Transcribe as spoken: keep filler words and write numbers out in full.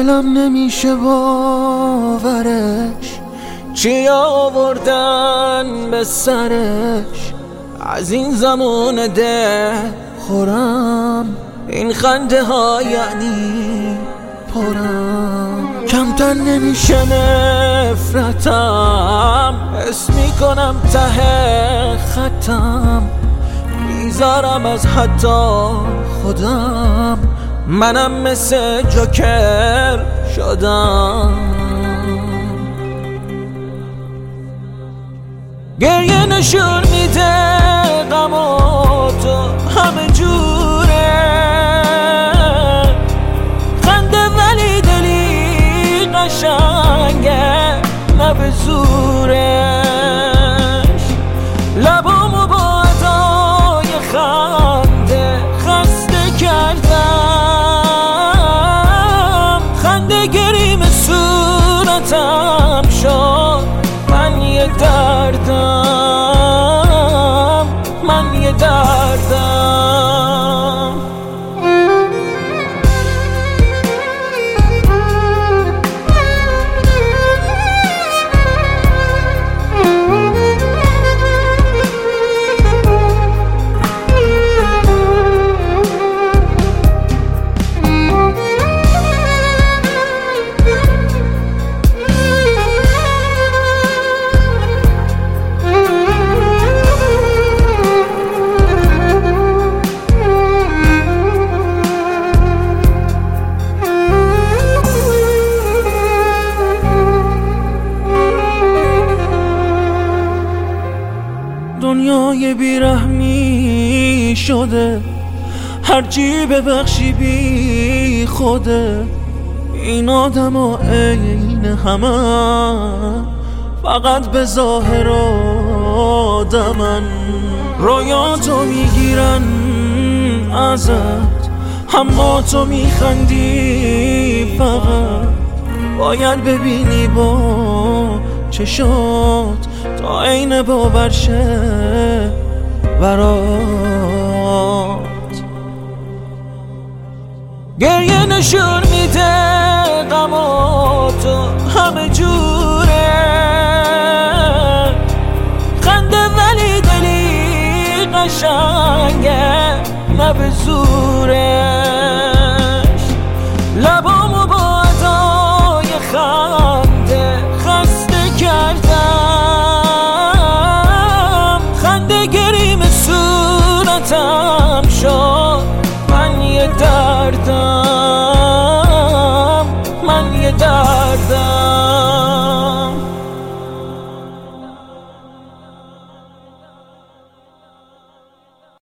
دلم نمیشه باورش، چی آوردن به سرش. از این زمان ده خورم، این خنده ها یعنی پرم. کمتر نمیشه نفرتم، حس میکنم ته خطم. میذارم از حتی خودم، منم مثل جوکر شدم. گریه نشون میده غم و تو همه جوره، خنده ولی دلی قشنگه نه به زورش. لبامو با ادای خنده خسته کردم، خنده گریم صورتم شد. من یه دردم، من یه دردم. دنیای بیرحمی شده، هرچی ببخشی بی خوده. این آدم ها عین همه، فقط به ظاهر آدمن. رویاتو میگیرن ازت، اما تو میخندی فقط. باید ببینی با چشات تا عین باور شه برات. گریه نشون میده غم و تو همه جوره، خنده ولی دلی قشنگه نه به زوره.